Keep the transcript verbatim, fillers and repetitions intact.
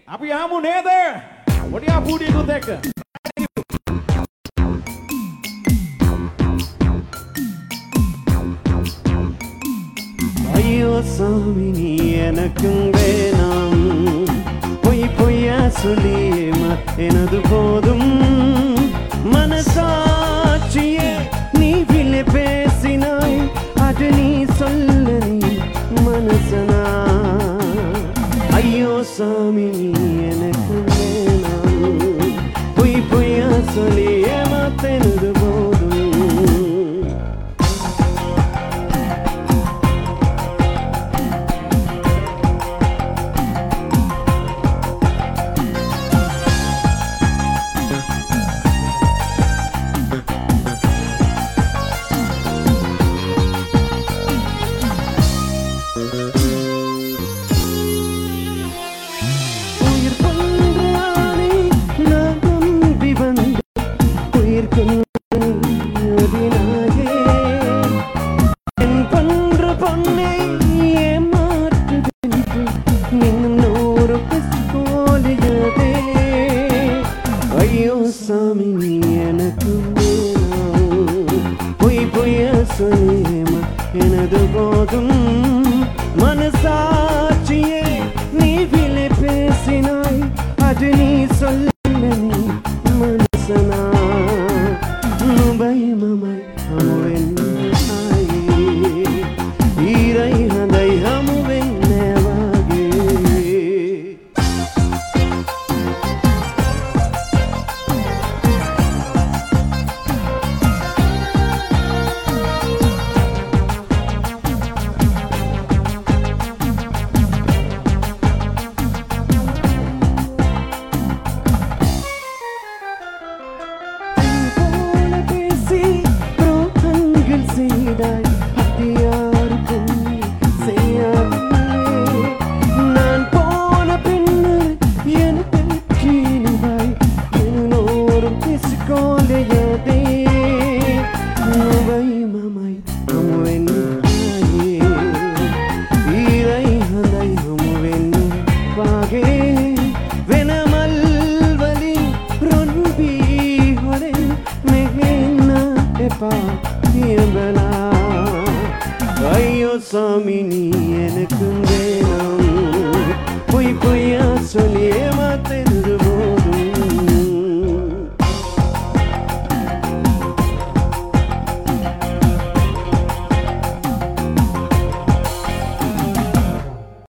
අපි ආමු නේද? ඔඩියා පූඩියකුත් එක්ක. ஐயோ சாமி நீ எனக்கும் வேணாம் பொய் பொய்யா சொல்லியேமா எனது போதும் மனசாட்சியே நீ விலை பேசினாய் அது நீ சொல்ல நீ மனசனா ஐயோ சாமி நீ எனக்கு வேணாம் பொய் பொய்யா சொல்லி